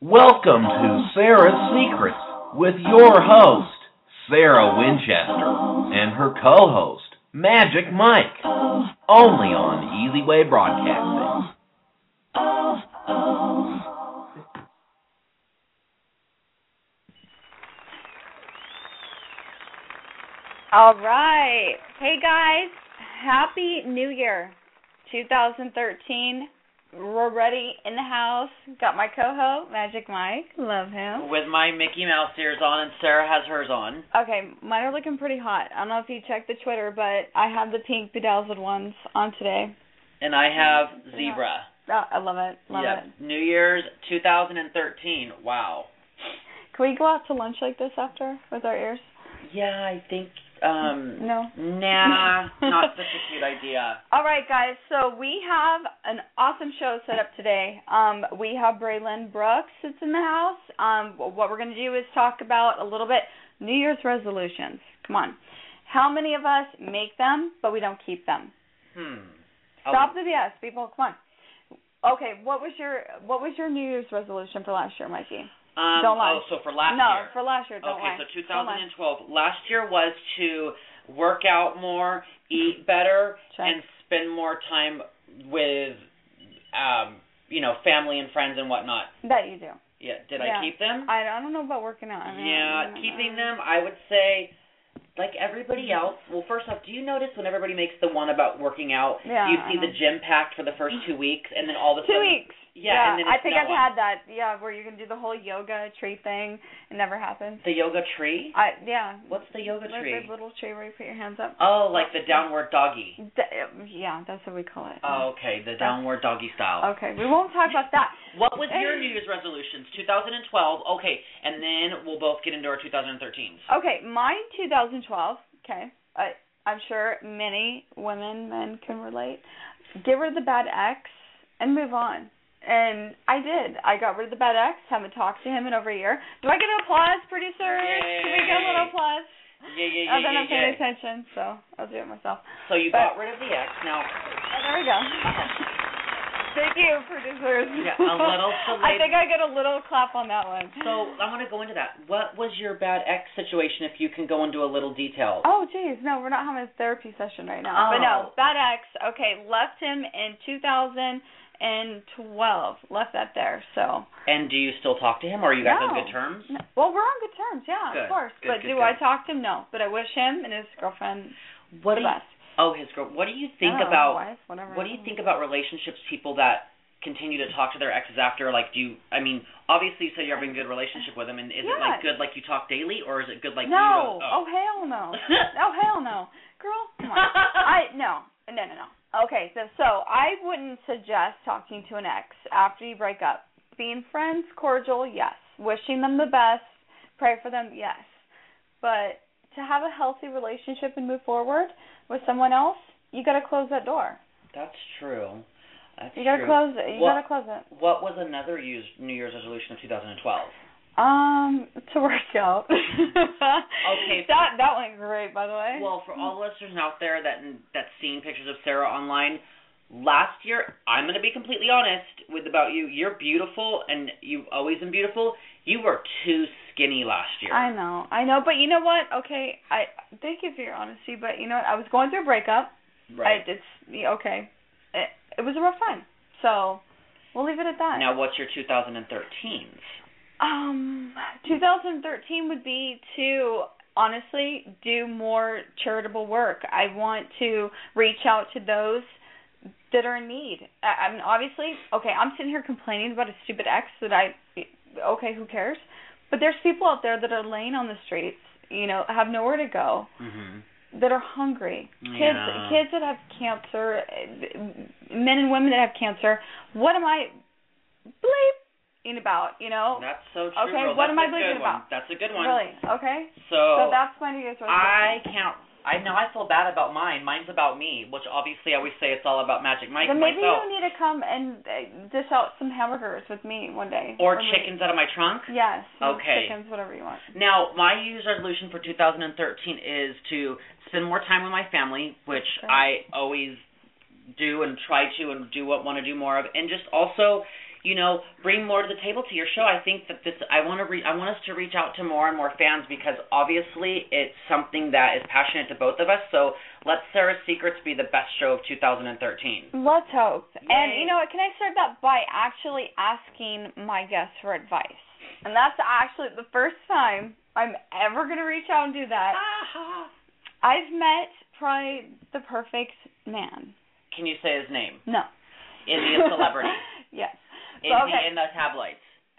Welcome to Sarah's Secrets with your host, Sarah Winchester, and her co-host, Magic Mike, only on Easy Way Broadcasting. All right. Hey, guys. Happy New Year, 2013. We're ready in the house. Got my co-host, Magic Mike. Love him. With my Mickey Mouse ears on, and Sarah has hers on. Okay, mine are looking pretty hot. I don't know if you checked the Twitter, but I have the pink bedazzled ones on today. And I have zebra. Oh, I love it. Love it. New Year's 2013. Wow. Can we go out to lunch like this after with our ears? Yeah, I think... No. Nah, not such a cute idea. All right, guys. So we have an awesome show set up today. We have Braylon Brooks that's in the house. What we're going to do is talk about a little bit New Year's resolutions. Come on. How many of us make them, but we don't keep them? Stop the BS, people. Come on. Okay, what was your New Year's resolution for last year, Mikey? Don't lie. So for last year? No, for last year, don't lie. Okay, so 2012. Last year was to work out more, eat better, and spend more time with, family and friends and whatnot. That you do. Yeah. Did I keep them? I don't know about working out. Keeping them, I would say, like everybody else. Well, first off, do you notice when everybody makes the one about working out, you see the gym packed for the first 2 weeks, and then all of a sudden... 2 weeks. Yeah, and then I think I've had that. Yeah, where you can do the whole yoga tree thing. It never happens. The yoga tree? What's the yoga tree? The little tree where you put your hands up. Oh, like the downward doggy. Yeah, that's what we call it. Oh, okay, the downward doggy style. Okay, we won't talk about that. What was your New Year's resolutions? 2012. Okay, and then we'll both get into our 2013s. Okay, mine 2012. Okay, I'm sure many women, men can relate. Get rid of the bad ex and move on. And I did. I got rid of the bad ex. Haven't talked to him in over a year. Do I get an applause, producer? Yay. Can we get a little applause? Yeah. Then I'm paying attention, so I'll do it myself. So you got rid of the ex. Now. Oh, there we go. Thank you, producers. Yeah, a little I think I get a little clap on that one. So I want to go into that. What was your bad ex situation, if you can go into a little detail? Oh, geez. No, we're not having a therapy session right now. Oh. But no, bad ex. Okay, left him in 2012. Left that there, so. And do you still talk to him, or are you guys on good terms? No. Well, we're on good terms, yeah, good. Of course. Good, but I talk to him? No. But I wish him and his girlfriend the best. Oh, his girl. What do you think about wife, whatever. What do you think about relationships, people that continue to talk to their exes after? Like, obviously you say you're having a good relationship with them, and is it like good like you talk daily, or is it good like you No. really, Oh, hell no. Oh, hell no. Girl, come on. No. Okay, so I wouldn't suggest talking to an ex after you break up. Being friends, cordial, yes. Wishing them the best, pray for them, yes. But to have a healthy relationship and move forward with someone else, you got to close that door. That's true. You got to close it. You got to close it. What was another New Year's resolution of 2012? To work out. Okay. That went great, by the way. Well, for all the listeners out there that's seen pictures of Sarah online, last year, I'm going to be completely honest about you. You're beautiful, and you've always been beautiful. You were too skinny last year. I know, but you know what? Okay, I thank you for your honesty, but you know what? I was going through a breakup. Right. Okay. It was a rough time, so we'll leave it at that. Now, what's your 2013s? 2013 would be to honestly do more charitable work. I want to reach out to those that are in need. I mean, obviously, okay, I'm sitting here complaining about a stupid ex okay, who cares? But there's people out there that are laying on the streets, have nowhere to go, that are hungry. Yeah. Kids that have cancer, men and women that have cancer. What am I bleeping about, That's so true. Okay, girl. what That's am I bleeping about? That's a good one. Really? Okay. So that's my New Year's resolution. I feel bad about mine. Mine's about me, which obviously I always say it's all about Magic Mike and maybe myself. you need to come and dish out some hamburgers with me one day. Or chickens out of my trunk? Yes. Okay. Chickens, whatever you want. Now, my New Year's resolution for 2013 is to spend more time with my family, which I always do and try to and want to do more of. And just also, bring more to the table to your show. I think that I want us to reach out to more and more fans because obviously it's something that is passionate to both of us. So let Sarah's Secrets be the best show of 2013. Let's hope. Yay. And you know what? Can I start that by actually asking my guests for advice? And that's actually the first time I'm ever going to reach out and do that. I've met probably the perfect man. Can you say his name? No. Is he a celebrity? Yes. Is he in the tabloids?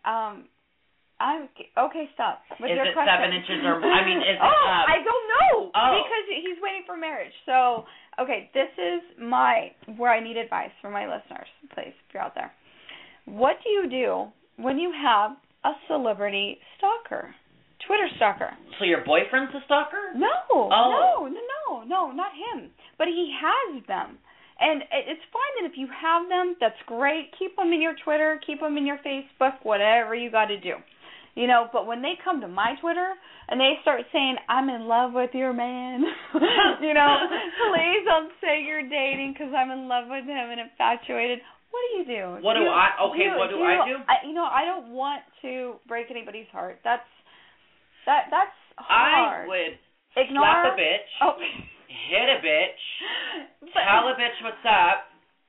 Okay, stop. With is your it question. 7 inches or more? I mean, is it I don't know. Oh. Because he's waiting for marriage. So, okay, this is where I need advice from my listeners, please, if you're out there. What do you do when you have a celebrity stalker? Twitter stalker. So your boyfriend's a stalker? No. Oh. No, not him. But he has them. And it's fine that if you have them, that's great. Keep them in your Twitter, keep them in your Facebook, whatever you got to do. But when they come to my Twitter and they start saying, I'm in love with your man, please don't say you're dating because I'm in love with him and infatuated. What do you do? What do I do? I don't want to break anybody's heart. That's hard. I would ignore slap a bitch, hit a bitch, tell a bitch what's up,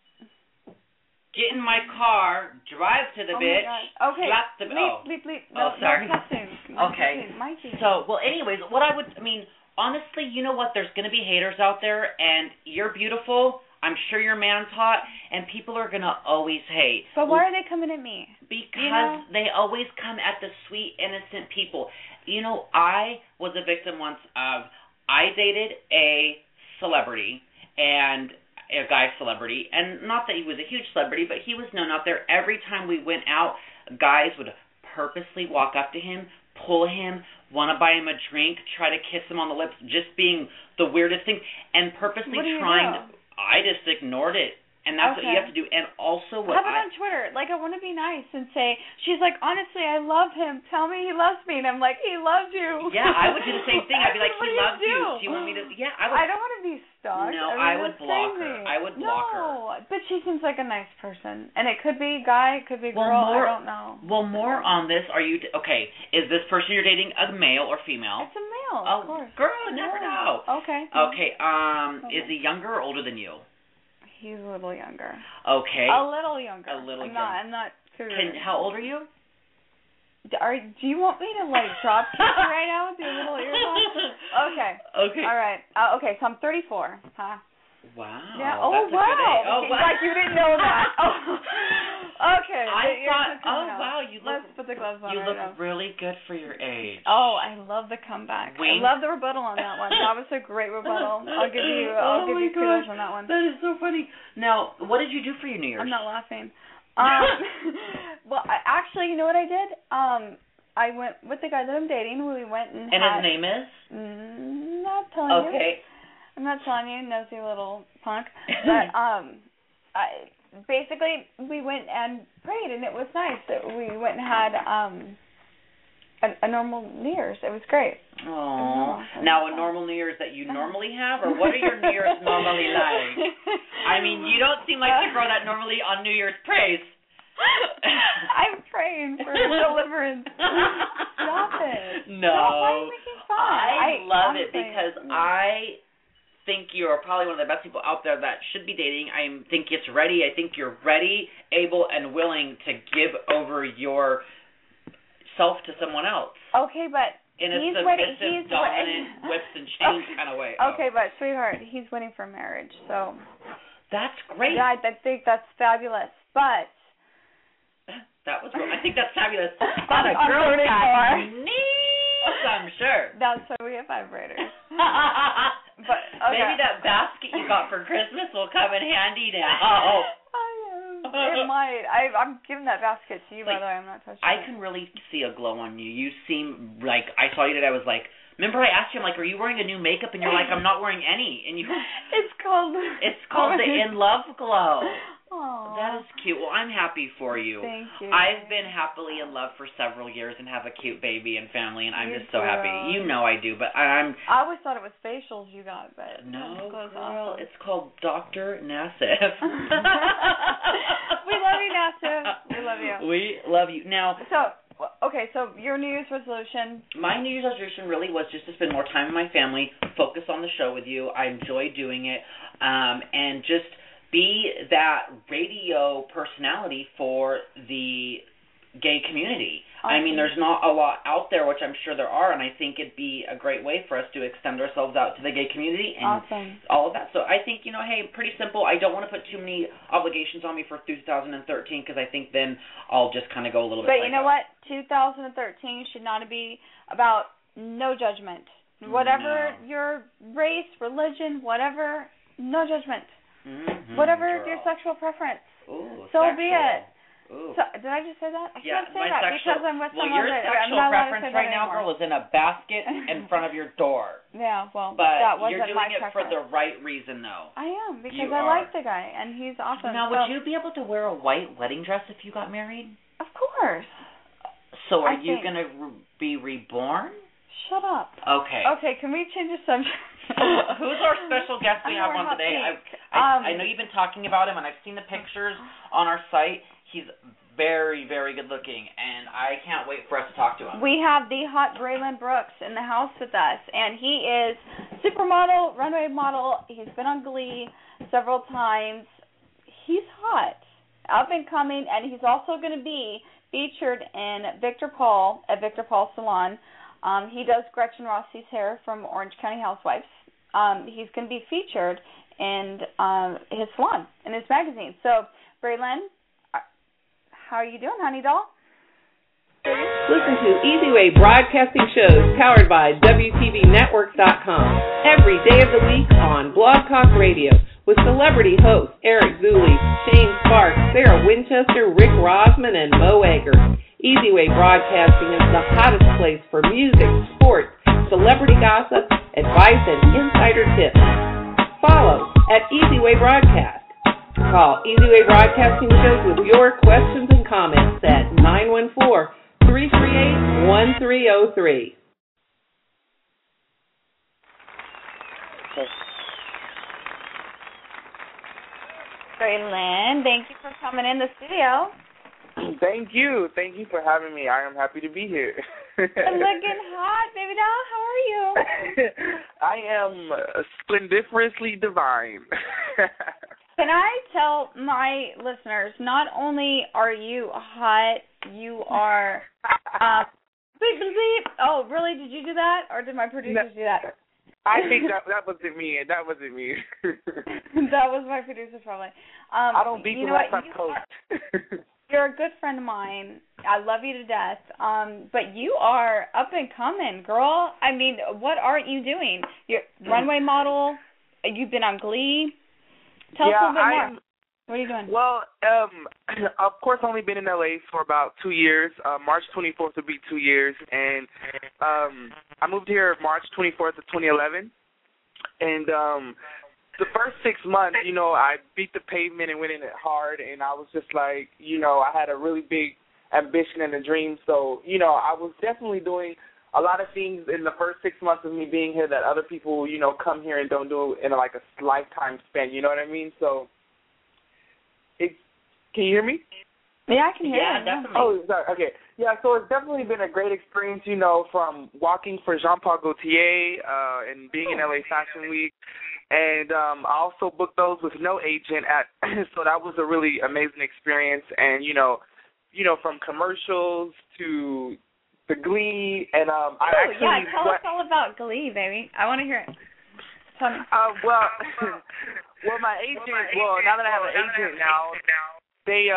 get in my car, drive to the bitch, slap the bitch. No, sorry. No okay. cussing. So, anyways, honestly, you know what? There's going to be haters out there, and you're beautiful. I'm sure your man's hot, and people are going to always hate. But why are they coming at me? Because they always come at the sweet, innocent people. I was a victim once of, I dated a celebrity, and a guy celebrity, and not that he was a huge celebrity, but he was known out there. Every time we went out, guys would purposely walk up to him, pull him, want to buy him a drink, try to kiss him on the lips, just being the weirdest thing, and purposely trying to... I just ignored it. And that's what you have to do. And also what Have it on Twitter. I want to be nice and say, she's like, honestly, I love him. Tell me he loves me. And I'm like, he loves you. Yeah, I would do the same thing. I'd be like, he loves you. Do you want me to? Yeah, I would. I don't want to be stalked. No, I would block her. I would block her. No, but she seems like a nice person. And it could be guy, it could be girl. I don't know. Well, more on this. Are you, okay, is this person you're dating a male or female? It's a male, of course. Girl, never know. Okay. Okay, is he younger or older than you? He's a little younger. Okay. A little younger. I'm not too. How old are you? Do you want me to drop kick you right now with your little earbuds? Okay. All right. Okay, so I'm 34. Huh? Wow. Yeah. Oh, wow. Wow. Like you didn't know that. Okay. I thought. Wow. Let's put the gloves on. You look really good for your age. Oh, I love the comeback. I love the rebuttal on that one. That was a great rebuttal. I'll give you kudos on that one. That is so funny. Now, what did you do for your New Year's? I'm not laughing. Well, actually, you know what I did? I went with the guy that I'm dating. We went and his name is? Not telling you. Okay. I'm not telling you, nosy little punk. But basically, we went and prayed, and it was nice. We went and had a normal New Year's. It was great. Oh. Now, a normal New Year's that you normally have, or what are your New Year's normally like? I mean, you don't seem like you throw that normally on New Year's praise. I'm praying for deliverance. Stop it. No. Stop, why are you making fun? I love honestly, it because I think you are probably one of the best people out there that should be dating. I think it's ready. I think you're ready, able, and willing to give over your self to someone else. Okay, but in a submissive, dominant, whips and chains kind of way. Okay, but sweetheart, he's waiting for marriage, so. That's great. Yeah, I think that's fabulous, but. I think that's fabulous. On a girl's knees, I'm sure. That's why we have vibrators. But maybe that basket you got for Christmas will come in handy now. It might. I'm giving that basket to you, by the way. I'm not touching it. I can really see a glow on you. You seem like, I saw you today, I was like, remember I asked you, I'm like, are you wearing a new makeup? And you're like, I'm not wearing any. And you. It's called the In Love glow. Aww. That is cute. Well, I'm happy for you. Thank you. I've been happily in love for several years and have a cute baby and family, and I'm You just so happy. do. You know I do, but I always thought it was facials you got, but no, girl, awesome. It's called Dr. Nassif. We love you, Nassif. We love you. We love you. Now, so your New Year's resolution? My New Year's resolution really was just to spend more time with my family, focus on the show with you. I enjoy doing it, and just be that radio personality for the gay community. Awesome. I mean, there's not a lot out there, which I'm sure there are, and I think it'd be a great way for us to extend ourselves out to the gay community and all of that. So I think, hey, pretty simple. I don't want to put too many obligations on me for 2013 because I think then I'll just kind of go a little bit. But you know what? 2013 should not be about no judgment. Whatever your race, religion, whatever, no judgment. Mm-hmm, whatever your sexual preference. Ooh, so sexual. be it. Ooh. So, did I just say that? I can't say that because I'm with someone your that sexual I'm not preference right now, anymore. girl, is in a basket in front of your door. Yeah, well, but that wasn't you're doing my it preference. for the right reason, though. I am, because You I are. like the guy, and he's awesome. Now, would you be able to wear a white wedding dress if you got married? Of course. So are you going to be reborn? Shut up. Okay. Okay, can we change the subject? Who's our special guest we have on today? I know you've been talking about him, and I've seen the pictures on our site. He's very, very good looking, and I can't wait for us to talk to him. We have the hot Braylon Brooks in the house with us, and he is supermodel, runway model. He's been on Glee several times. He's hot, up and coming, and he's also going to be featured in Victor Paul at Victor Paul Salon. He does Gretchen Rossi's hair from Orange County Housewives. He's going to be featured in his salon, in his magazine. So, Braylon, how are you doing, honey doll? Listen to Easy Way broadcasting shows powered by WTVNetwork.com every day of the week on Blog Talk Radio with celebrity hosts Eric Zuley, Shane Sparks, Sarah Winchester, Rick Rosman, and Mo Egger. Easy Way Broadcasting is the hottest place for music, sports, celebrity gossip, advice, and insider tips. Follow at Easy Way Broadcast. Call Easy Way Broadcasting shows with your questions and comments at 914-338-1303. Braylon, thank you for coming in the studio. Thank you. Thank you for having me. I am happy to be here. Looking hot, baby doll. How are you? I am splendiferously divine. Can I tell my listeners, not only are you hot, you are beep, beep. Oh, really? Did you do that? Or did my producers do that? I think that wasn't me. That wasn't me. That was my producers probably. I don't beat you unless I'm post. You're a good friend of mine. I love you to death. But you are up and coming, girl. I mean, what aren't you doing? You're runway model. You've been on Glee. Tell us a little bit more. What are you doing? Well, of course, I've only been in LA for about 2 years. March 24th will be 2 years, and I moved here March 24th of 2011. And the first 6 months, I beat the pavement and went in it hard, and I was just like, I had a really big ambition and a dream. So, I was definitely doing a lot of things in the first 6 months of me being here that other people, come here and don't do in like a lifetime span. You know what I mean? So, can you hear me? Yeah, I can hear you. Yeah, definitely. Oh, sorry. Okay. Yeah, so it's definitely been a great experience, from walking for Jean-Paul Gaultier and being in LA Fashion Week. And I also booked those with no agent so that was a really amazing experience. And, from commercials to the Glee, and tell us all about Glee, baby. I want to hear it. Tell me. Well, my agent. Well, now that I have an agent now, they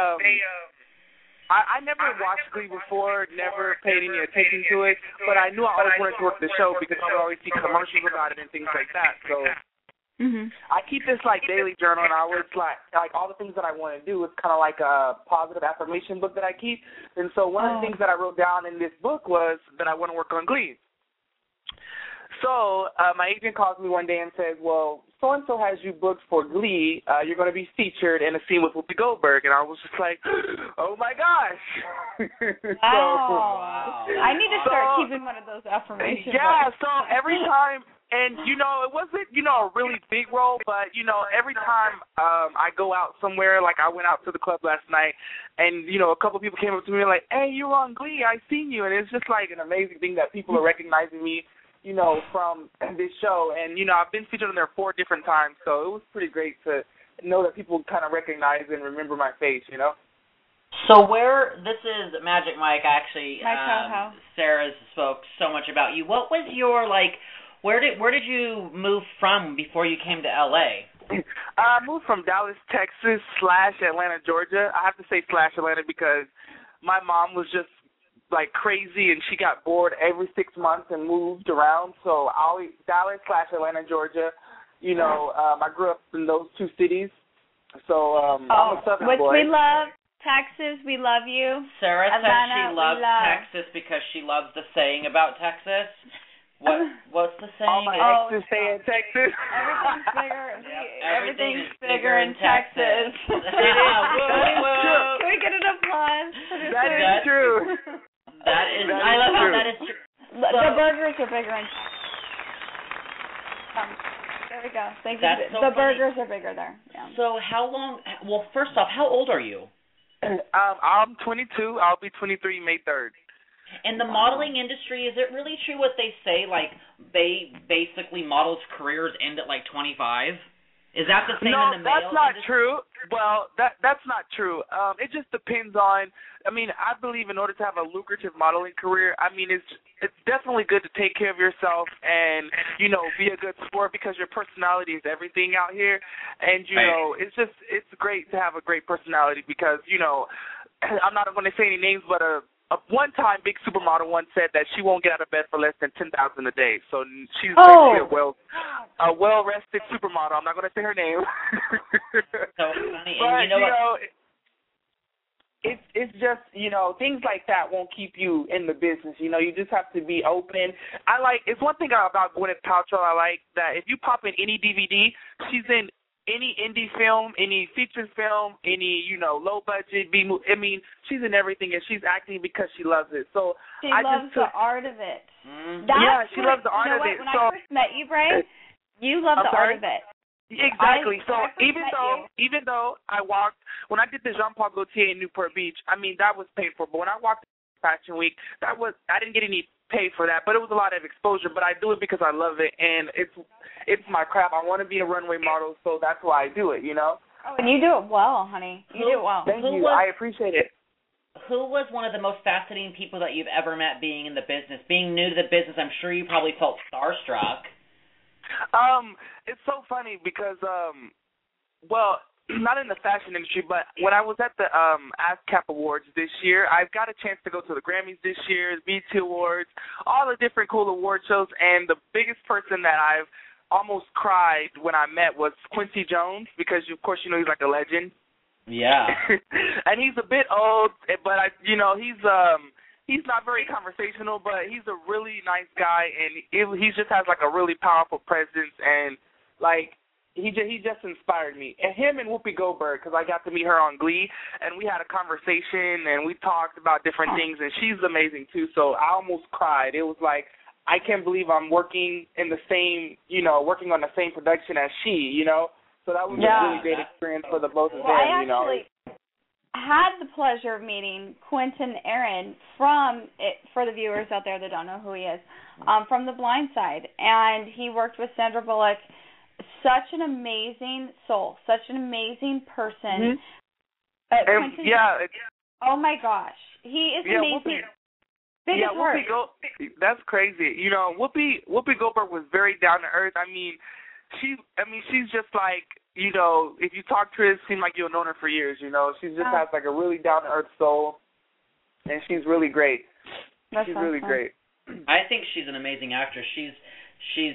I never watched Glee before, never paid any attention to it, but I knew I always wanted to work the show because I would always see commercials about it and things like that. So I keep this daily journal, and I always like all the things that I want to do. It's kind of like a positive affirmation book that I keep. And so one of the things that I wrote down in this book was that I want to work on Glee. So my agent calls me one day and says, well, so-and-so has you booked for Glee. You're going to be featured in a scene with Whoopi Goldberg. And I was just like, oh, my gosh. Wow. I need to start keeping one of those affirmations. Yeah, so every time, and, you know, it wasn't, you know, a really big role, but, you know, every time I go out somewhere, like I went out to the club last night, and, you know, a couple people came up to me and like, hey, you were on Glee, I seen you. And it's just like an amazing thing that people are recognizing me, you know, from this show. And, you know, I've been featured on there 4 different times, so it was pretty great to know that people kind of recognize and remember my face, you know. So this is Magic Mike, actually. Mike, Sarah spoke so much about you. What was your, like, where did you move from before you came to L.A.? I moved from Dallas, Texas, / Atlanta, Georgia. I have to say / Atlanta because my mom was just like crazy and she got bored every 6 months and moved around. So I always Dallas / Atlanta, Georgia. You know, I grew up in those 2 cities. So I'm a Southern boy. We love Texas. We love you. Sarah Atlanta, said she loves Texas because she loves the saying about Texas. What's the saying? All my exes say in Texas. Everything's bigger. Everything's bigger in Texas. Can we get an applause? That is true. I love how that is true. The burgers are bigger in Texas. There we go. Thank you. The burgers are bigger there. Yeah. So how long? Well, first off, how old are you? I'm 22. I'll be 23 May 3rd. In the modeling industry, is it really true what they say, like, they basically models' careers end at, like, 25? Is that the same in the male industry? No, that's not true. Well, that's not true. It just depends on, I mean, I believe in order to have a lucrative modeling career, I mean, it's definitely good to take care of yourself and, you know, be a good sport because your personality is everything out here. And, you know, it's great to have a great personality because, you know, I'm not going to say any names, but one time, big supermodel once said that she won't get out of bed for less than $10,000 a day. So she's basically a well-rested supermodel. I'm not going to say her name. So funny. But, and you know it's just, you know, things like that won't keep you in the business. You know, you just have to be open. It's one thing about Gwyneth Paltrow I like, that if you pop in any DVD, she's in any indie film, any feature film, any, you know, low-budget B-movie. I mean, she's in everything, and she's acting because she loves it. So she loves the art of it. She loves the art of it. When I first met you, Bray, you love the art of it. Exactly. So even though I walked, when I did the Jean Paul Gaultier in Newport Beach, I mean, that was paid for. But when I walked Fashion Week, I didn't get any pay for that, but it was a lot of exposure. But I do it because I love it, and it's my craft. I want to be a runway model, so that's why I do it, you know? Oh, and you do it well, honey. You do it well. Thank you. I appreciate it. Who was one of the most fascinating people that you've ever met being in the business? Being new to the business, I'm sure you probably felt starstruck. It's so funny because, well, not in the fashion industry, but when I was at the ASCAP Awards this year, I've got a chance to go to the Grammys this year, BET Awards, all the different cool award shows, and the biggest person that I've almost cried when I met was Quincy Jones because, of course, you know, he's like a legend. Yeah. And he's a bit old, but, you know, he's not very conversational, but he's a really nice guy, and he just has, like, a really powerful presence, and, like, he just inspired me. And him and Whoopi Goldberg, because I got to meet her on Glee, and we had a conversation, and we talked about different things, and she's amazing, too, so I almost cried. It was like, I can't believe I'm working in the same, you know, working on the same production as she, you know? So that was a really great experience for the both of them, you know? I actually had the pleasure of meeting Quentin Aaron for the viewers out there that don't know who he is, from The Blind Side, and he worked with Sandra Bullock. Such an amazing soul, such an amazing person. Quentin, oh my gosh, he is amazing. Biggest heart. That's crazy. You know, Whoopi Goldberg was very down to earth. I mean, she's just like, you know, if you talk to her, it seems like you've known her for years. You know, she just has like a really down to earth soul, and she's really great. She's really great. I think she's an amazing actress. She's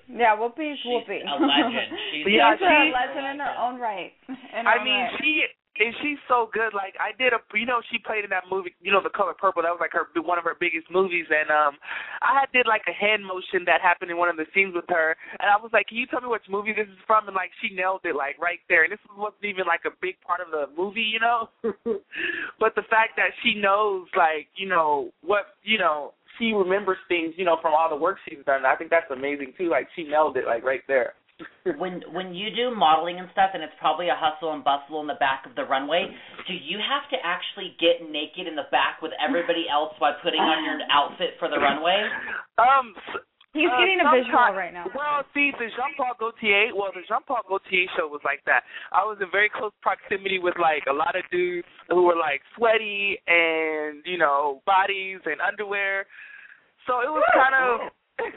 Whoopi's Whoopi. a legend. She's a legend in her own right. And she's so good. Like, I did she played in that movie, The Color Purple. That was like one of her biggest movies. And I did like a hand motion that happened in one of the scenes with her. And I was like, can you tell me which movie this is from? And like, she nailed it like right there. And this wasn't even like a big part of the movie, But the fact that she knows like, what, she remembers things, from all the work she's done. I think that's amazing too. Like, she nailed it like right there. When you do modeling and stuff, and it's probably a hustle and bustle in the back of the runway, do you have to actually get naked in the back with everybody else by putting on your outfit for the runway? He's getting a visual right now. Well, see, the Jean-Paul Gaultier show was like that. I was in very close proximity with like a lot of dudes who were like sweaty and bodies and underwear. So it was kind of.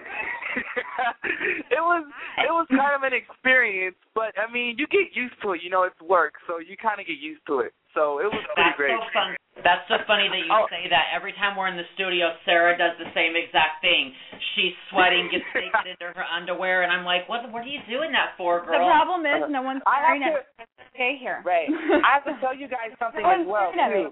it was kind of an experience, but I mean, you get used to it. It's work, so you kind of get used to it. So it was pretty great. So fun. That's so funny that you say that. Every time we're in the studio, Sarah does the same exact thing. She's sweating, gets naked into her underwear, and I'm like, what are you doing that for, girl? The problem is no one's staring at okay here. Right. I have to tell you guys something as well, too.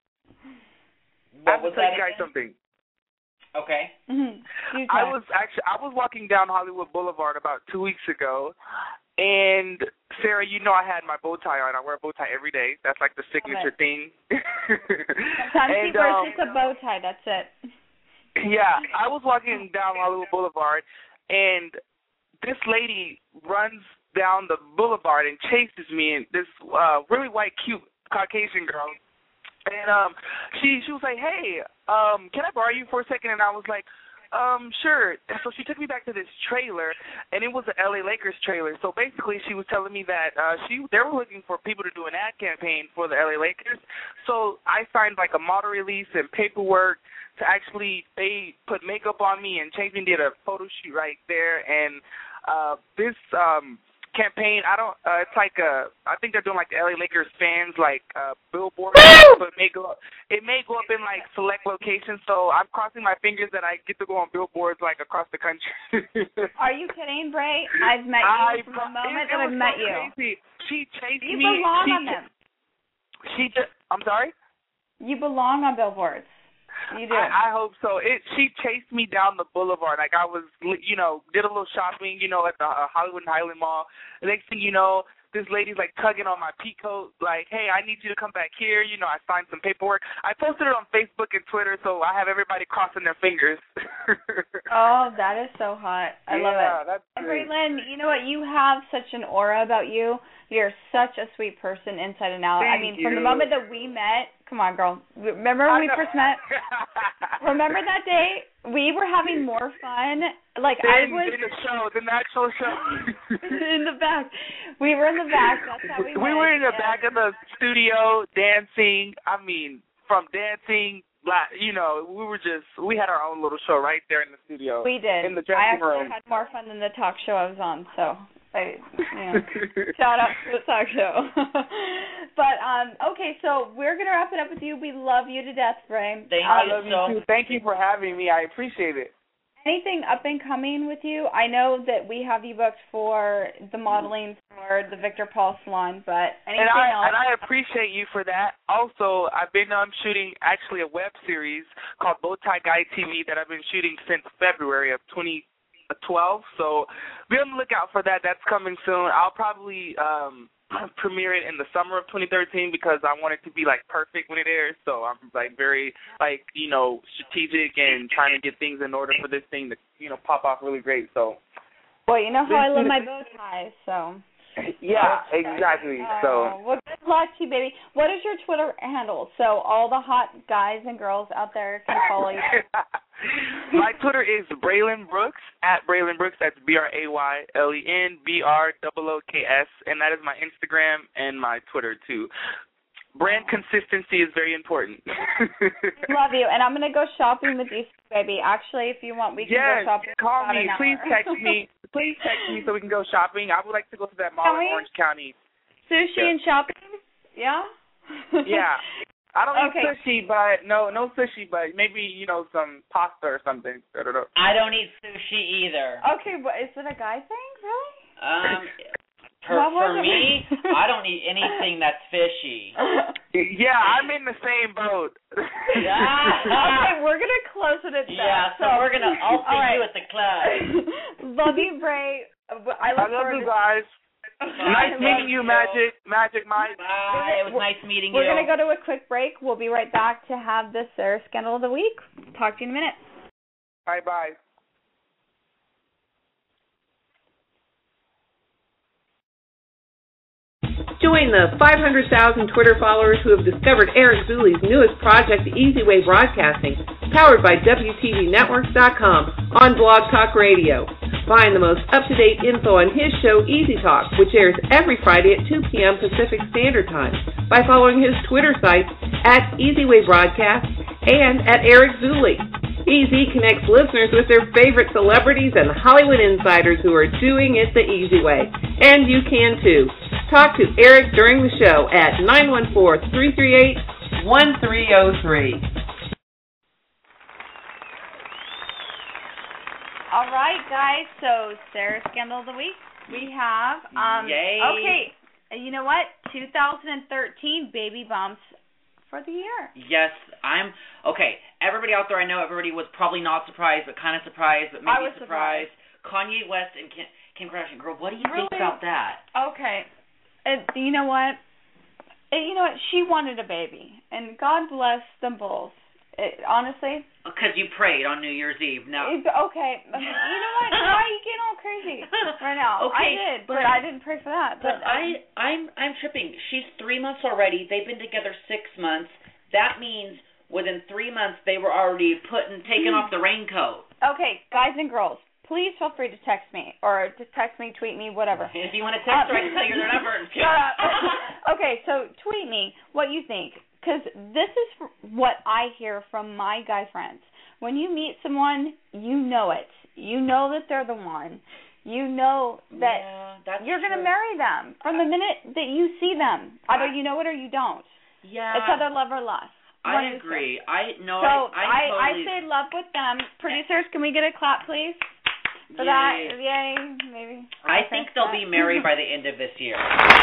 I have to tell you guys something. Okay. Mm-hmm. I was walking down Hollywood Boulevard about 2 weeks ago, and Sarah, I had my bow tie on. I wear a bow tie every day. That's like the signature thing. Sometimes he wears just a bow tie. That's it. Yeah, I was walking down Hollywood Boulevard, and this lady runs down the boulevard and chases me, and this really white, cute Caucasian girl. And she was like, hey, can I borrow you for a second? And I was like, sure. And so she took me back to this trailer, and it was an LA Lakers trailer. So basically she was telling me that they were looking for people to do an ad campaign for the LA Lakers. So I signed like a model release and paperwork to actually, they put makeup on me and changed me and did a photo shoot right there. And this campaign, it's like I think they're doing like the LA Lakers fans like billboard, but it may go up in like select locations. So I'm crossing my fingers that I get to go on billboards like across the country. Are you kidding, Bray? I've met you from the moment that I've met you. Crazy. She chased me. You belong on them. I'm sorry? You belong on billboards. You do. I hope so. She chased me down the boulevard. Like I was, did a little shopping, at the Hollywood and Highland Mall. The next thing you know, this lady's like tugging on my peacoat, like, hey, I need you to come back here. I signed some paperwork. I posted it on Facebook and Twitter, so I have everybody crossing their fingers. Oh, that is so hot. I love it. That's great. Braylon, you know what? You have such an aura about you. You're such a sweet person inside and out. Thank you. From the moment that we met, come on, girl. Remember when we first met? Remember that day? We were having more fun. Like I was in the show, the actual show. in the back. We were in the back. That's how we met. We were in the back of the studio dancing. I mean, from dancing, we had our own little show right there in the studio. We did. In the dressing room. I actually had more fun than the talk show I was on, so shout out to the talk show. But okay, so we're gonna wrap it up with you. We love you to death, Bray. I love you too. Thank you for having me. I appreciate it. Anything up and coming with you? I know that we have you booked for the modeling for the Victor Paul Salon, but anything else? And I appreciate you for that. Also, I've been shooting actually a web series called Bowtie Guy TV that I've been shooting since February of 2012. So be on the lookout for that. That's coming soon. I'll probably premiere it in the summer of 2013 because I want it to be like perfect when it airs. So I'm like very strategic and trying to get things in order for this thing to pop off really great. So well, you know how I love my bow ties, so yeah, exactly. So well, good luck to you, baby. What is your Twitter handle so all the hot guys and girls out there can follow you? My Twitter is Braylon Brooks, @Braylon Brooks. That's BRAYLEN BROOKS, and that is my Instagram and my Twitter too. Brand consistency is very important. Love you, and I'm gonna go shopping with you, baby. Actually, if you want, we can go shopping. Yes, call me. Please text me. Please text me so we can go shopping. I would like to go to that mall in Orange County. Sushi and shopping? Yeah. Yeah. I don't eat sushi, but no sushi, but maybe some pasta or something. I don't know. I don't eat sushi either. Okay, but is it a guy thing, really? For me, I don't need anything that's fishy. Yeah, I'm in the same boat. Okay, we're gonna close it at that. Yeah, so I'll see you at the club. Love you, Bray. I love you guys. Nice meeting you, Magic Mike. Bye. It was nice meeting you. We're gonna go to a quick break. We'll be right back to have the Sarah Scandal of the Week. Talk to you in a minute. Bye. Join the 500,000 Twitter followers who have discovered Eric Zuley's newest project, Easy Way Broadcasting, powered by WTVNetworks.com on Blog Talk Radio. Find the most up-to-date info on his show, Easy Talk, which airs every Friday at 2 p.m. Pacific Standard Time, by following his Twitter sites at Easy Way Broadcast and at Eric Zuley. Easy connects listeners with their favorite celebrities and Hollywood insiders who are doing it the easy way. And you can too. Talk to Eric during the show at 914-338-1303. All right, guys. So, Sarah Scandal of the Week. We have. Yay. Okay. You know what? 2013 baby bumps for the year. Yes, okay. Everybody out there, I know everybody was probably not surprised, but kind of surprised, but maybe I was surprised. Kanye West and Kim Kardashian. Girl, what do you think about that? Okay. You know what? She wanted a baby, and God bless them both. Honestly. Because you prayed on New Year's Eve. Now. Okay. You know what? Why are you getting all crazy right now? Okay, I did, but I didn't pray for that. But I'm tripping. She's 3 months already. They've been together 6 months. That means within 3 months they were already taking off the raincoat. Okay, guys and girls, please feel free to text me or to text me, tweet me, whatever. If you want to text her, I can tell you their number. Okay, so tweet me what you think, because this is what I hear from my guy friends. When you meet someone, you know it. You know that they're the one. You know that you're going to marry them from the minute that you see them. Either you know it or you don't. Yeah. It's either love or lust. I agree. I say love with them. Producers, can we get a clap, please? For that? Yay. Maybe. I think they'll be married by the end of this year.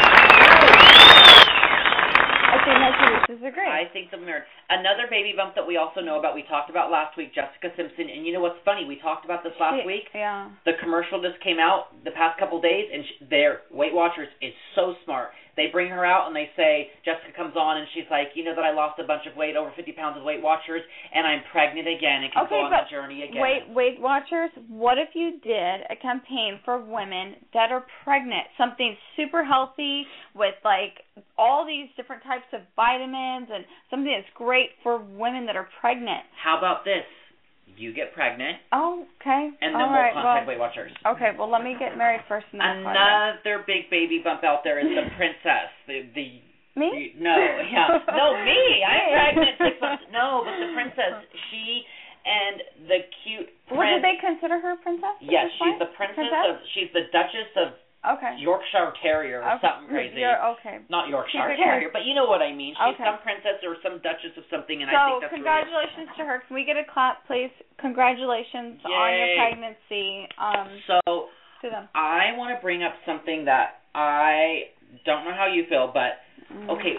I think my producers agree. I think they'll be married. Another baby bump that we also know about, we talked about last week, Jessica Simpson. And you know what's funny? We talked about this last week. Yeah. The commercial just came out the past couple days, and their Weight Watchers is so smart. They bring her out and they say, Jessica comes on and she's like, you know that I lost a bunch of weight, over 50 pounds of Weight Watchers, and I'm pregnant again and can go on the journey again. Weight Watchers, what if you did a campaign for women that are pregnant, something super healthy with like all these different types of vitamins and something that's great for women that are pregnant? How about this? You get pregnant. Oh, okay. And then we'll contact Weight Watchers. Okay, well, let me get married first. And then another big baby bump out there is the princess. Me? No, me. I'm pregnant 6 months. No, but the princess, she and the cute prince. What did they consider her princess? Yes, she's the princess of, she's the Duchess of Yorkshire Terrier or something crazy. Not Yorkshire Terrier, but you know what I mean. She's some princess or some Duchess of something, and I think that's congratulations to her. Can we get a clap, please? Congratulations on your pregnancy. To them. I want to bring up something that I don't know how you feel, but okay.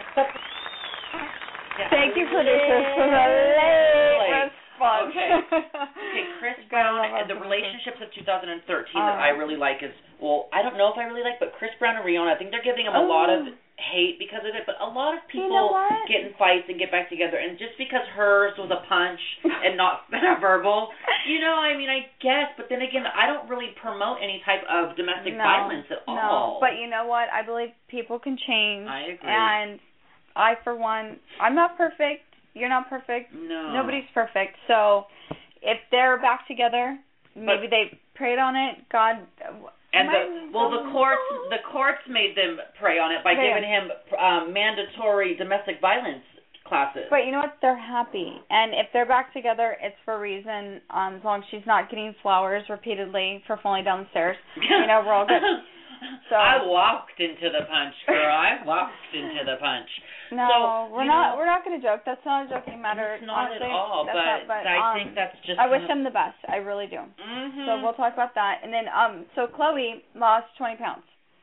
Thank you, producers, for the late response. Okay, Chris Brown, the relationships of 2013 that I really like is, well, I don't know if I really like, but Chris Brown and Rihanna, I think they're giving him a lot of hate because of it, but a lot of people get in fights and get back together, and just because hers was a punch and not verbal, I mean, I guess, but then again, I don't really promote any type of domestic violence at all. No, but you know what? I believe people can change. I agree. And I, for one, I'm not perfect. You're not perfect. No. Nobody's perfect. So if they're back together, maybe they prayed on it. God. And the courts made them pray on it by giving him mandatory domestic violence classes. But you know what? They're happy. And if they're back together, it's for a reason. As long as she's not getting flowers repeatedly for falling down the stairs. We're all good. So I walked into the punch, girl. I walked into the punch. No, we're not. We're not going to joke. That's not a joking matter. It's not honestly. at all. But I think that's just. I wish him the best. I really do. Mm-hmm. So we'll talk about that. And then, so Chloe lost 20 pounds.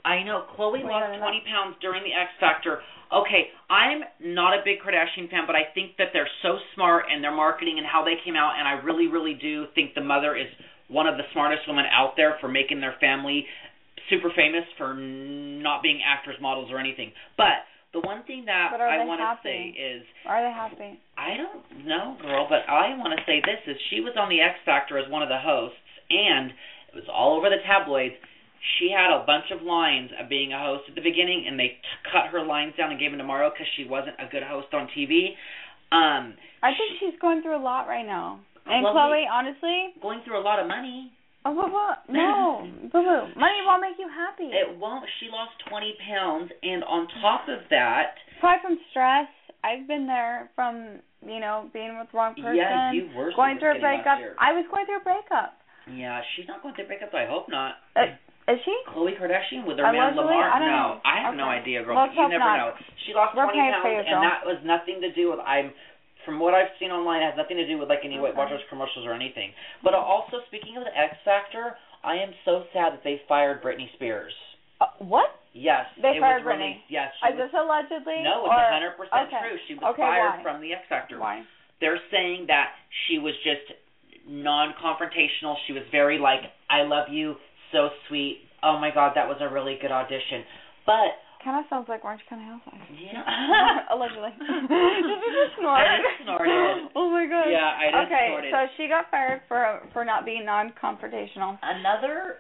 I know. Chloe We lost don't 20 pounds during the X Factor. Okay, I'm not a big Kardashian fan, but I think that they're so smart in their marketing and how they came out, and I really, really do think the mother is one of the smartest women out there for making their family super famous for not being actors, models, or anything. But the one thing that I want to say is... Are they happy? I don't know, girl, but I want to say this, is she was on the X Factor as one of the hosts, and it was all over the tabloids. She had a bunch of lines of being a host at the beginning, and they cut her lines down and gave them to Mario because she wasn't a good host on TV. I think she's going through a lot right now. And Chloe, honestly... Going through a lot of money. Oh, no, boo-boo. Money won't make you happy. It won't. She lost 20 pounds, and on top of that... Probably from stress. I've been there from, being with the wrong person. Yeah, you were going through a breakup. I was going through a breakup. Yeah, she's not going through a breakup, I hope not. Is she? Khloe Kardashian with her man Lamar? I don't know. I have no idea, girl. Well, You never know. She lost 20 pounds, and that was nothing to do with... From what I've seen online, it has nothing to do with any Weight Watchers commercials or anything. But also, speaking of the X Factor, I am so sad that they fired Britney Spears. What? Yes. They fired Britney? Yes. Is this allegedly? No, it's 100% true. She was fired why? from the X Factor. Why? They're saying that she was just non-confrontational. She was very I love you, so sweet. Oh my God, that was a really good audition. But kind of sounds like Orange County Housewives. Yeah. Allegedly. Did you just snort? I just snorted. Oh my God. Yeah, I just snorted. Okay, so she got fired for not being non-confrontational. Another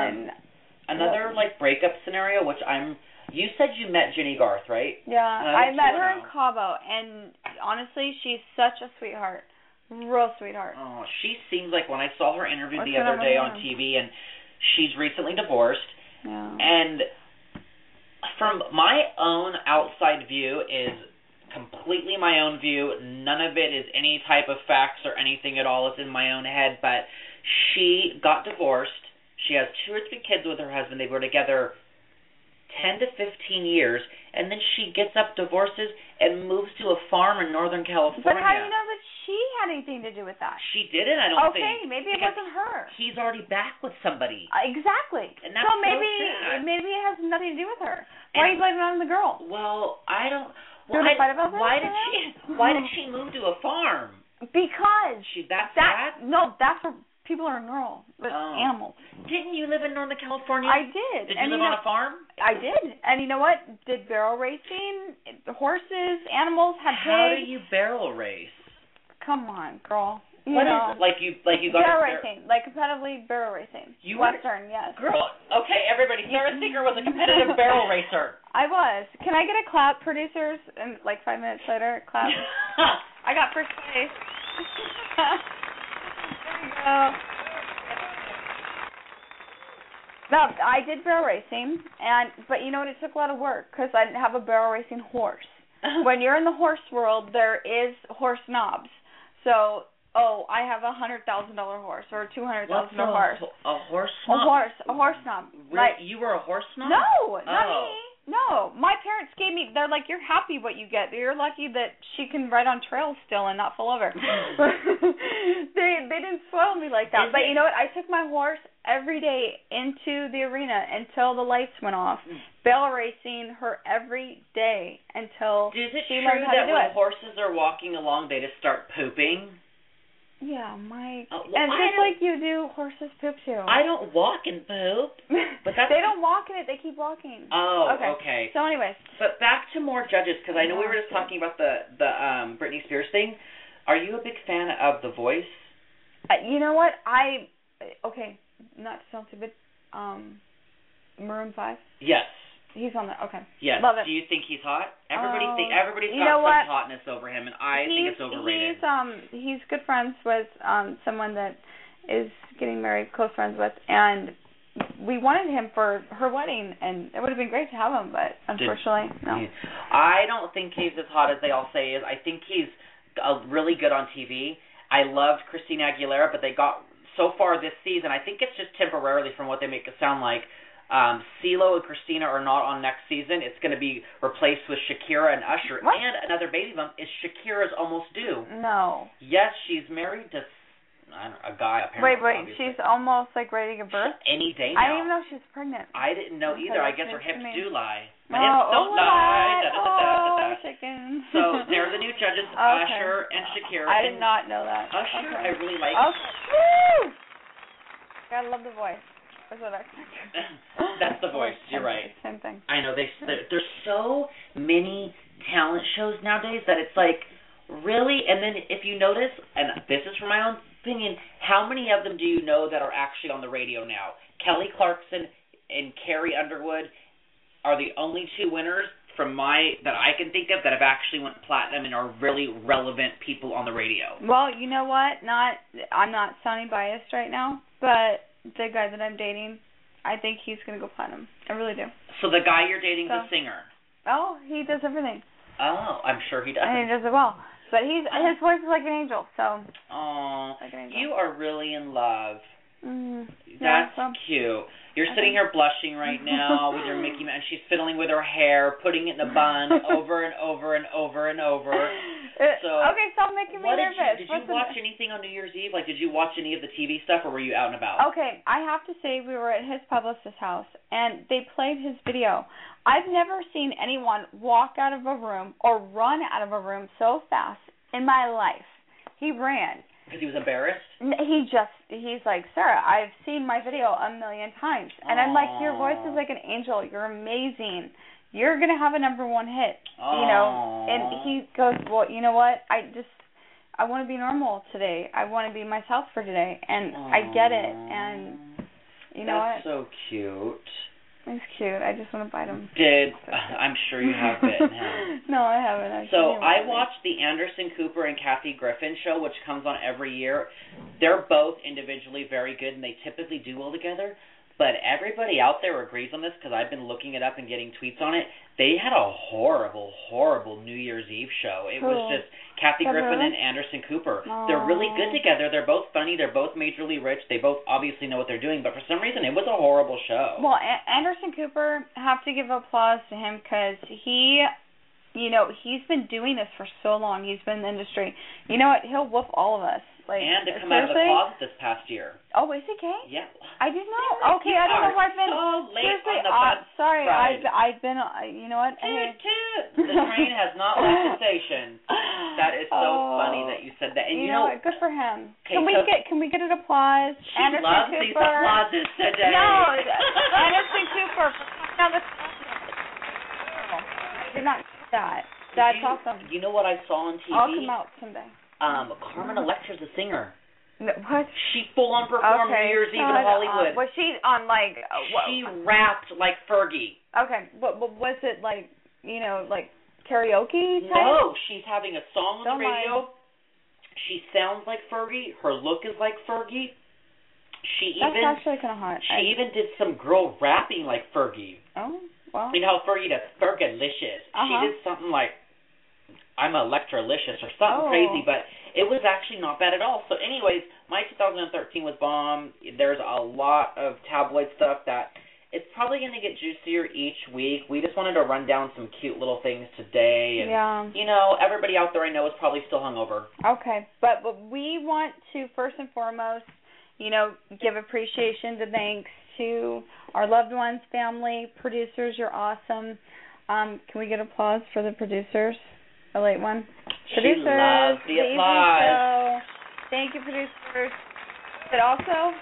breakup scenario, which you said you met Jenny Garth, right? Yeah, I met her in Cabo, and honestly, she's such a sweetheart. Real sweetheart. Oh, she seems like when I saw her interview the other day on TV, and she's recently divorced. Yeah. And from my own outside view is completely my own view. None of it is any type of facts or anything at all. It's in my own head. But she got divorced. She has 2 or 3 kids with her husband. They were together 10 to 15 years. And then she gets up, divorces, and moves to a farm in Northern California. But how do you know that she had anything to do with that? She didn't, I don't think. Okay, maybe it wasn't her. He's already back with somebody. Exactly. And that's so maybe it has nothing to do with her. Why are you blaming it on the girl? Well, I don't... Do you want to fight about that? Why did she move to a farm? Because she's that sad? No, that's where people are neural with animals. Didn't you live in Northern California? I did. Did you live on a farm? I did. And you know what? Did barrel racing, horses, animals, had pigs. How do you barrel race? Come on, girl. What is it? Like you got barrel racing, like competitively barrel racing. Western, yes. Girl, okay, everybody. Sarah Seeger was a competitive barrel racer. I was. Can I get a clap, producers? And 5 minutes later, clap. I got first place. There we go. No, I did barrel racing, but you know what? It took a lot of work because I didn't have a barrel racing horse. When you're in the horse world, there is horse knobs. So, I have $100,000 horse or $200,000 horse. A horse snob? A horse snob. Really? You were a horse snob? No, not me. No, my parents gave me. They're like, you're happy what you get. You're lucky that she can ride on trails still and not fall over. They didn't spoil me like that. But you know what? I took my horse every day into the arena until the lights went off. Barrel racing her every day until she learned how to do it. Is it true that when horses are walking along, they just start pooping? Yeah, Mike. And just like you do, horses poop too. I don't walk and poop. But they don't walk in it. They keep walking. Oh, okay. So anyways. But back to more judges, because I know we were just talking about the Britney Spears thing. Are you a big fan of The Voice? You know what? Not to sound stupid. Maroon 5? Yes. He's on there. Okay. Yes. Love it. Do you think he's hot? Everybody's got some hotness over him, and I think it's overrated. He's good friends with someone that is getting married, close friends with, and we wanted him for her wedding, and it would have been great to have him, but unfortunately, no. I don't think he's as hot as they all say he is. I think he's really good on TV. I loved Christina Aguilera, but they got so far this season. I think it's just temporarily from what they make it sound like. CeeLo and Christina are not on next season. It's going to be replaced with Shakira and Usher. What? And another baby bump is Shakira's almost due. No. Yes, she's married to... a guy apparently. Wait, obviously. she's almost like ready to give birth? Any day now. I didn't even know she was pregnant. I didn't know Okay, either. I that's guess her news to hips me. do lie. My hips don't lie. Da, da, da, da, da, da. Chicken. So they're the new judges, Okay. Usher and Shakira. I did And not know that. Usher, Okay. I really like. Okay. Woo! Gotta love the voice. What's that accent? That's the voice. You're right. Same thing. I know there's so many talent shows nowadays that it's like really. And then if you notice, and this is from my own opinion, how many of them do you know that are actually on the radio now? Kelly Clarkson and Carrie Underwood are the only two winners that I can think of that have actually went platinum and are really relevant people on the radio. Well, you know what? I'm not sounding biased right now, but the guy that I'm dating, I think he's gonna go platinum. I really do. So the guy you're dating is a singer. Oh, he does everything. Oh, I'm sure he does. And he does it well. But his voice is like an angel, so. Oh, like an angel. you are really in love. Mm-hmm. That's yeah, cute. You're sitting here blushing right now with your Mickey Mouse, and she's fiddling with her hair, putting it in a bun over and over and over and over. So, okay, stop making me nervous. Did you watch anything on New Year's Eve? Like, did you watch any of the TV stuff, or were you out and about? Okay, I have to say we were at his publicist's house, and they played his video. I've never seen anyone walk out of a room or run out of a room so fast in my life. He ran. Because he was embarrassed? He's like, Sarah, I've seen my video 1 million times. And I'm like, your voice is like an angel. You're amazing. You're going to have a #1 hit. You know? And he goes, well, you know what? I want to be normal today. I want to be myself for today. And I get it. And you know what? That's so cute. He's cute. I just want to bite him. I'm sure you have bitten him. No, I haven't. So I watched the Anderson Cooper and Kathy Griffin show, which comes on every year. They're both individually very good, and they typically do well together. But everybody out there agrees on this because I've been looking it up and getting tweets on it. They had a horrible, horrible New Year's Eve show. It was just Kathy Griffin and Anderson Cooper. Aww. They're really good together. They're both funny. They're both majorly rich. They both obviously know what they're doing. But for some reason, it was a horrible show. Well, Anderson Cooper, have to give applause to him because he, he's been doing this for so long. He's been in the industry. You know what? He'll whoop all of us. And to come out of the closet this past year. Oh, is he gay? Yeah. I didn't know. Okay, I don't know why I've been. So late seriously, on the bus sorry, ride. I've been. You know what? Toot. The train has not left the station. That is so funny that you said that. And you know what? Good for him. Okay, Can we get an applause? She Anderson loves Cooper. these applauses today. No, Anderson Cooper. No, I did not see that. That's awesome. You know what I saw on TV? I'll come out someday. Carmen Electra's a singer. No, what? She full-on performed New Year's Eve in Hollywood. Was she on like? She rapped like Fergie. Okay, but was it like like karaoke type? No, she's having a song on the radio. Mind. She sounds like Fergie. Her look is like Fergie. That's actually kind of hot. She even did some girl rapping like Fergie. Oh, well. You know how Fergie does Fergalicious. She did something like I'm Electralicious or something crazy, but it was actually not bad at all. So anyways, my 2013 was bomb. There's a lot of tabloid stuff that it's probably going to get juicier each week. We just wanted to run down some cute little things today. And, everybody out there I know is probably still hungover. Okay, but we want to, first and foremost, give appreciation to thanks to our loved ones, family, producers. You're awesome. Can we get applause for the producers? A late one. Producers. She loves the applause. Thank you, producers. But also,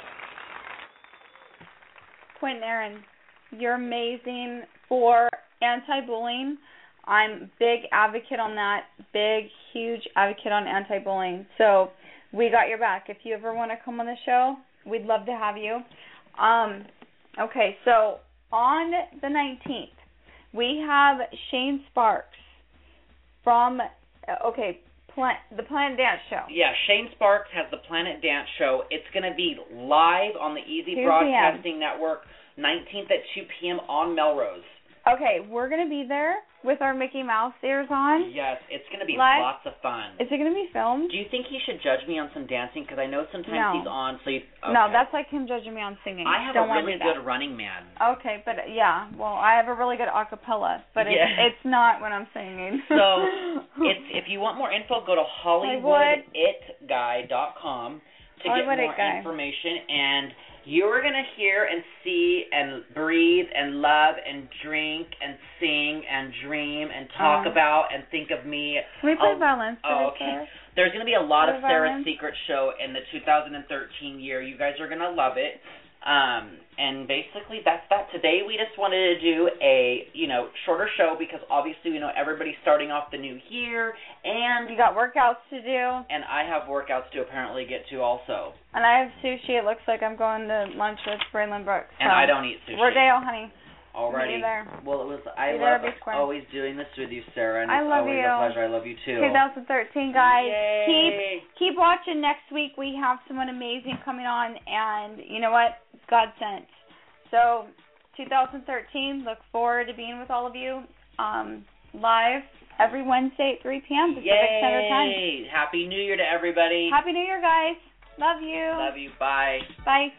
Quentin Aaron, you're amazing for anti-bullying. I'm big advocate on that. Big, huge advocate on anti-bullying. So we got your back. If you ever want to come on the show, we'd love to have you. Okay, so on the 19th, we have Shane Sparks from, the Planet Dance Show. Yeah, Shane Sparks has the Planet Dance Show. It's going to be live on the Easy Broadcasting Network, 19th at 2 p.m. on Melrose. Okay, we're going to be there with our Mickey Mouse ears on. Yes, it's going to be live. Lots of fun. Is it going to be filmed? Do you think he should judge me on some dancing? Because I know sometimes he's on. No, that's like him judging me on singing. I have a really good Running Man. Okay, but I have a really good acapella, but it's not when I'm singing. So if you want more info, go to HollywoodItGuy.com. to get more information, and you're going to hear and see and breathe and love and drink and sing and dream and talk about and think of me. Can we play violence? Okay. There's going to be a lot of Sarah's Secret show in the 2013 year. You guys are going to love it. And basically that's that. Today we just wanted to do a, shorter show because obviously, everybody's starting off the new year and you got workouts to do. And I have workouts to apparently get to also. And I have sushi. It looks like I'm going to lunch with Braylon Brooks. And I don't eat sushi. Rodeo, honey. Already. Well, I love always doing this with you, Sarah, and I love always a pleasure. I love you too. 2013, guys. Yay. Keep watching. Next week we have someone amazing coming on, and you know what? God sent. So 2013. Look forward to being with all of you live every Wednesday at 3 p.m. Pacific Standard Time. Happy New Year to everybody. Happy New Year, guys. Love you. Love you. Bye. Bye.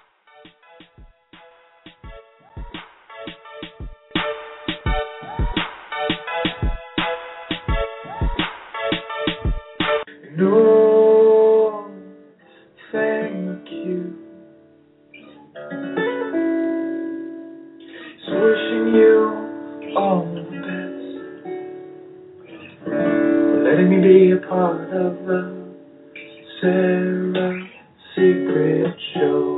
No, thank you. Just wishing you all the best. Letting me be a part of the Sarah Secret Show.